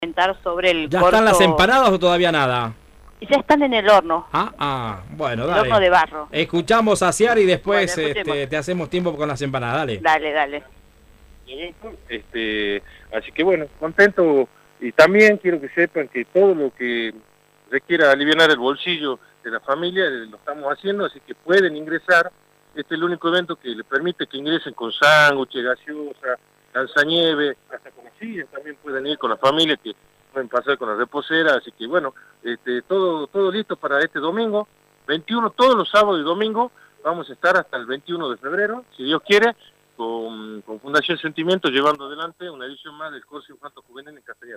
comentar sobre el ¿Ya corto. están las empanadas o todavía nada? Ya están en el horno. Bueno, El dale. horno de barro. Escuchamos a Ciar y después Bueno, te hacemos tiempo con las empanadas, dale. Dale. Así que bueno, contento, y también quiero que sepan que todo lo que requiera aliviar el bolsillo de la familia lo estamos haciendo, así que pueden ingresar. Este es el único evento que le permite que ingresen con sándwiches, gaseosa, lanzanieve, hasta con sillas también pueden ir con la familia, que pueden pasar con la reposera. Así que bueno, todo listo para este domingo 21, todos los sábados y domingos vamos a estar hasta el 21 de febrero, si Dios quiere, con Fundación Sentimiento, llevando adelante una edición más del Corso Infanto Juvenil en Castellar.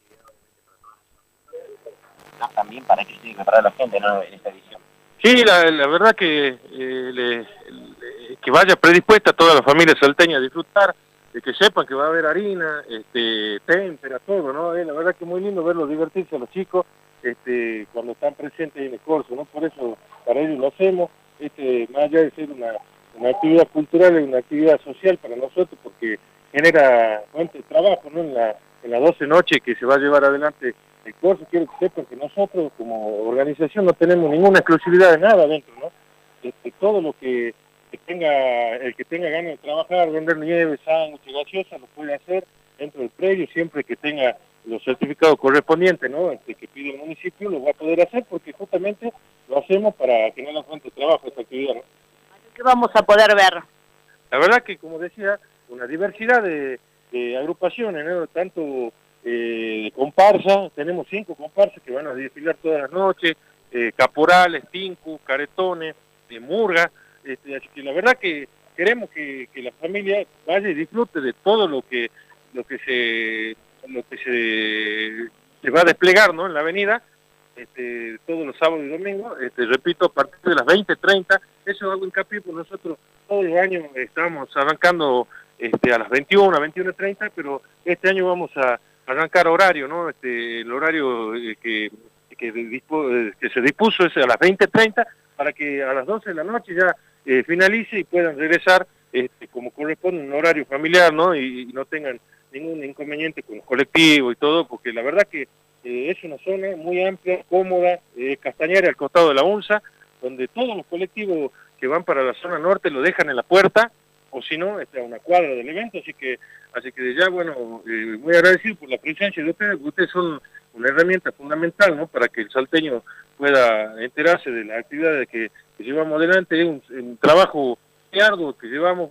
También para que sirva para la gente, ¿no?, en esta edición. Sí, la verdad que que vaya predispuesta toda la familia salteña a disfrutar, de que sepan que va a haber harina, témpera, todo, ¿no? La verdad que es muy lindo verlos divertirse a los chicos cuando están presentes en el Corso, ¿no? Por eso para ellos lo hacemos, más allá de ser una actividad cultural, es una actividad social para nosotros, porque genera fuente de trabajo, ¿no? En las 12 noches que se va a llevar adelante el Corso. Quiero que sepan que nosotros como organización no tenemos ninguna exclusividad de nada dentro, ¿no? Todo lo que el que tenga ganas de trabajar, vender nieve, sándwiches, gaseosa, lo puede hacer dentro del predio, siempre que tenga los certificados correspondientes, ¿no? Que pide el municipio, lo va a poder hacer, porque justamente lo hacemos para que no la fuente de trabajo esta actividad, ¿no? ¿Qué vamos a poder ver? La verdad que, como decía, una diversidad de agrupaciones, ¿no? Tanto de comparsa, tenemos 5 comparsas que van a desfilar todas las noches, caporales, tinku, caretones, murga, así que la verdad que queremos que la familia vaya y disfrute de todo lo que se va a desplegar, ¿no?, en la avenida, todos los sábados y domingos, repito, a partir de las 20:30, eso hago hincapié, porque nosotros todos los años estamos arrancando a las 21, a 21:30, pero este año vamos a arrancar horario, ¿no? El horario que se dispuso es a las 20:30, para que a las 12 de la noche ya finalice y puedan regresar como corresponde, un horario familiar, ¿no? Y no tengan ningún inconveniente con los colectivos y todo, porque la verdad que es una zona muy amplia, cómoda, Castañera al costado de la UNSA, donde todos los colectivos que van para la zona norte lo dejan en la puerta, o si no, a una cuadra del evento. Así que ya, bueno, muy agradecido por la presencia de ustedes, porque ustedes son una herramienta fundamental, ¿no?, para que el salteño pueda enterarse de las actividades que llevamos adelante. Es un trabajo arduo que llevamos,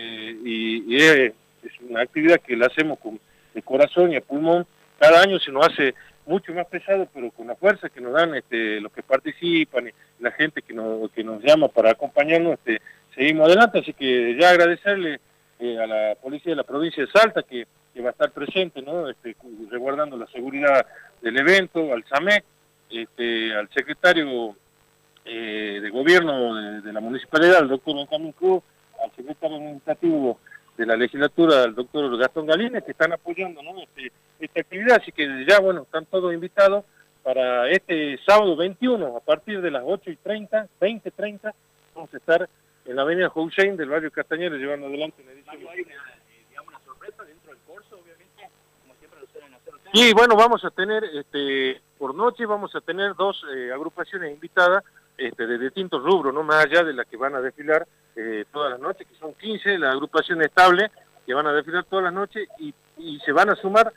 y es una actividad que la hacemos con el corazón y el pulmón. Cada año se nos hace mucho más pesado, pero con la fuerza que nos dan los que participan y la gente que nos llama para acompañarnos, seguimos adelante. Así que ya agradecerle a la policía de la provincia de Salta que va a estar presente, ¿no?, resguardando la seguridad del evento, al SAMEC, al secretario de gobierno de la municipalidad, el doctor Benjamín Cruz, al secretario administrativo de la legislatura, el doctor Gastón Galínez, que están apoyando, ¿no?, esta actividad. Así que ya, bueno, están todos invitados para este sábado 21, a partir de las 8:30, 20:30, vamos a estar en la avenida Hussein del barrio Castañera llevando adelante una edición. ¿Hay una sorpresa dentro del Corso, obviamente, como siempre lo suelen hacer ustedes? Y bueno, vamos a tener, por noche vamos a tener 2 agrupaciones invitadas de distintos rubros, no más allá de las que van a desfilar todas las noches, que son 15, la agrupación estable, que van a desfilar todas las noches, y se van a sumar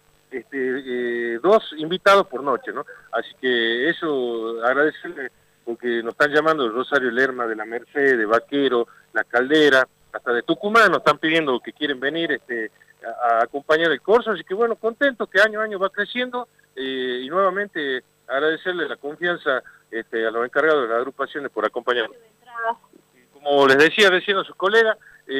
2 invitados por noche, ¿no? Así que eso, agradecerle, porque nos están llamando de Rosario Lerma, de la Merced, de Vaquero, La Caldera, hasta de Tucumán, nos están pidiendo que quieren venir a acompañar el Corso. Así que bueno, contento que año a año va creciendo, y nuevamente agradecerle la confianza a los encargados de las agrupaciones por acompañarnos. Como les decía recién a sus colegas,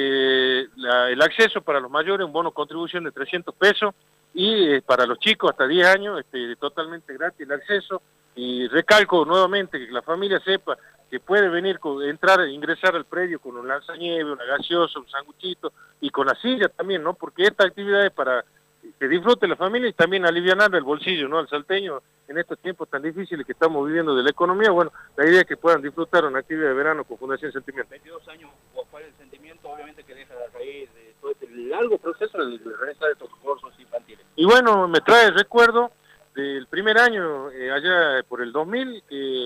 el acceso para los mayores, un bono contribución de 300 pesos, y para los chicos hasta 10 años, totalmente gratis el acceso. Y recalco nuevamente que la familia sepa que puede venir, entrar, ingresar al predio con un lanzañeve, una gaseosa, un sanguchito, y con la silla también, ¿no? Porque esta actividad es para que disfrute la familia y también alivianar el bolsillo, ¿no?, al salteño en estos tiempos tan difíciles que estamos viviendo de la economía. Bueno, la idea es que puedan disfrutar una actividad de verano con Fundación Sentimiento. 22 años, ¿cuál es el sentimiento, obviamente, que deja de raíz de todo este largo proceso de realizar estos cursos infantiles? Y bueno, me trae recuerdo del primer año, allá por el 2000, que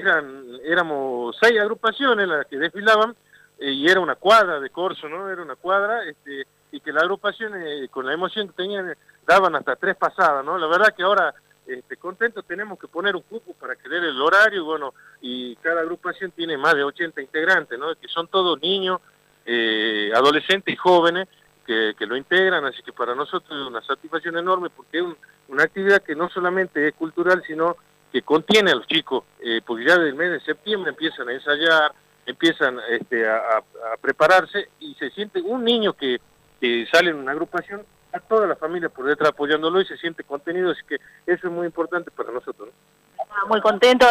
éramos 6 agrupaciones las que desfilaban, y era una cuadra de corso, ¿no? Era una cuadra, y que las agrupaciones, con la emoción que tenían, daban hasta 3 pasadas, ¿no? La verdad que ahora, contentos, tenemos que poner un cupo para que dé el horario, bueno, y cada agrupación tiene más de 80 integrantes, ¿no? Que son todos niños, adolescentes y jóvenes que lo integran, así que para nosotros es una satisfacción enorme porque es una actividad que no solamente es cultural, sino que contiene a los chicos, porque ya desde el mes de septiembre empiezan a ensayar, empiezan a prepararse y se siente un niño que sale en una agrupación, a toda la familia por detrás apoyándolo y se siente contenido, así que eso es muy importante para nosotros, ¿no? Muy contento.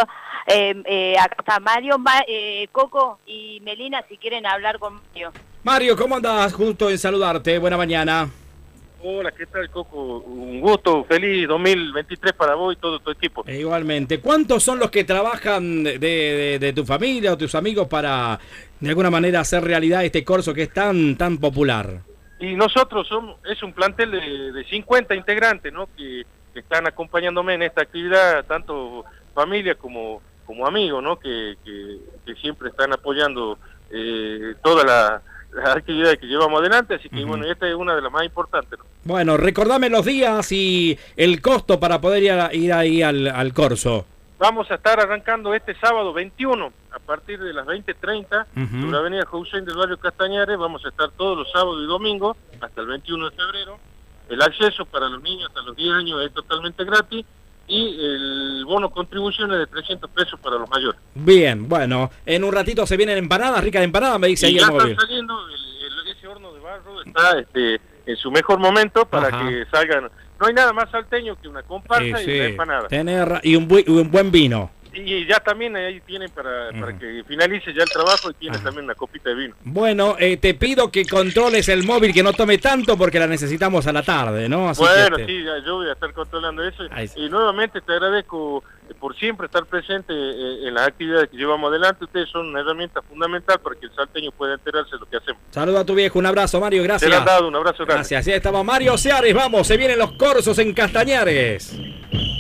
Acá está Mario, Coco y Melina, si quieren hablar con Mario. Mario, ¿cómo andás? Justo en saludarte. Buena mañana. Hola, ¿qué tal, Coco? Un gusto, feliz 2023 para vos y todo tu equipo. Igualmente. ¿Cuántos son los que trabajan de tu familia o tus amigos para, de alguna manera, hacer realidad este corso que es tan popular? Y nosotros es un plantel de 50 integrantes, ¿no? Que están acompañándome en esta actividad, tanto familia como amigos, ¿no? Que siempre están apoyando todas las actividades que llevamos adelante, así que bueno, esta es una de las más importantes, ¿no? Bueno, recordame los días y el costo para poder ir ahí al corso. Vamos a estar arrancando este sábado 21, a partir de las 20:30, sobre la avenida José del barrio Castañares. Vamos a estar todos los sábados y domingos, hasta el 21 de febrero. El acceso para los niños hasta los 10 años es totalmente gratis, y el bono contribución es de 300 pesos para los mayores. Bien, bueno, en un ratito se vienen empanadas, ricas empanadas, me dice ahí el móvil. Ya están saliendo, ese horno de barro está en su mejor momento para que salgan. No hay nada más salteño que una comparsa y una empanada. Y un buen vino. Y ya también ahí tienen para que finalice ya el trabajo, y tienen también una copita de vino. Bueno, te pido que controles el móvil, que no tome tanto porque la necesitamos a la tarde, ¿no? Así bueno, que sí, yo voy a estar controlando eso. Y nuevamente te agradezco por siempre estar presente en las actividades que llevamos adelante. Ustedes son una herramienta fundamental para que el salteño pueda enterarse de lo que hacemos. Saluda a tu viejo, un abrazo, Mario, gracias. Te lo han dado, un abrazo grande. Gracias, así estaba Mario Seares, vamos, se vienen los corsos en Castañares.